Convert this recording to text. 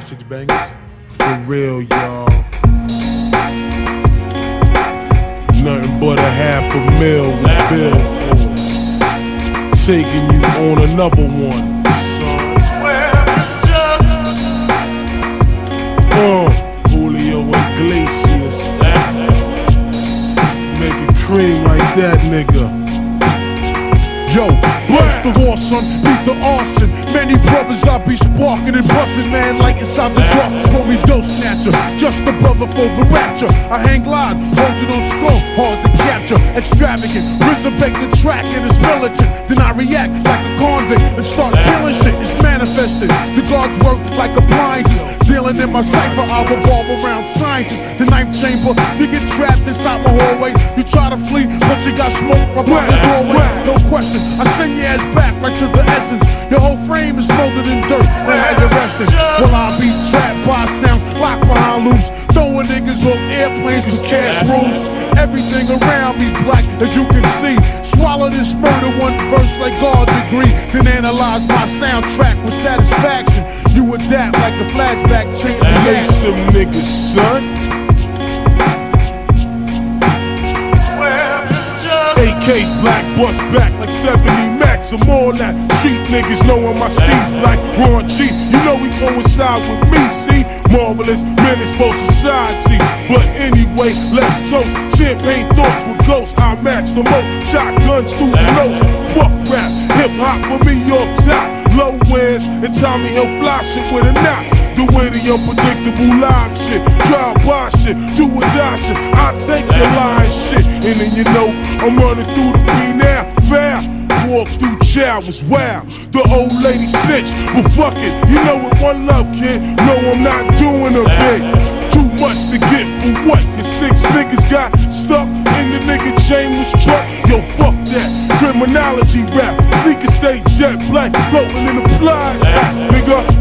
Chicks bangers. For real, y'all. Nothing but $500,000 with Bill for. Taking you on another one, son. Julio Iglesias. Make it cream like that, nigga. Yo, bless the law, son, beat the arson. Many brothers I be sparking and busting, man, like inside the dark. Call me dough snatcher, just a brother for the rapture. I hang glide, holding on strong, hard to capture. Extravagant, resurrect the track and it's militant. Then I react like a convict and start killing shit. It's manifested. The guards work like appliances. Dealing in my cipher, I revolve around scientists. The ninth chamber, you get trapped inside my hallway. You try to flee, but you got smoke up on the doorway. No question, I send your ass back right to the essence. Your whole frame is smothered in dirt and had you resting. Well, I be trapped by sounds, locked behind loops. Throwing niggas off airplanes with cash rules. Everything around me black, as you can see. Swallow this murder one verse like God degree. Then analyze my soundtrack with satisfaction. You adapt like a flashback chain. Lace them niggas, son. AK's black, bust back like 70 Max. I'm all that. Street niggas knowing my steez black. Ron G, you know we coincide with me, see? Marvelous, menace for society. But anyway, let's toast. Champagne thoughts with ghosts. I match the most. Shotguns through the nose. Fuck rap, hip hop for me, York top. Low winds and Tommy Hill fly shit with a knot. The way the unpredictable live shit, drive-by shit, do or die shit. I take your lying shit, and then you know I'm running through the B now, foul. Walk through chow was wild. The old lady snitch, but fuck it, you know it one love, kid. No, I'm not doing a bit. Too much to get for what? Cause 6 niggas got stuck in the nigga James truck. Yo, fuck that. Criminology rap, sneakers stay jet black, floating in the flies. Nigga.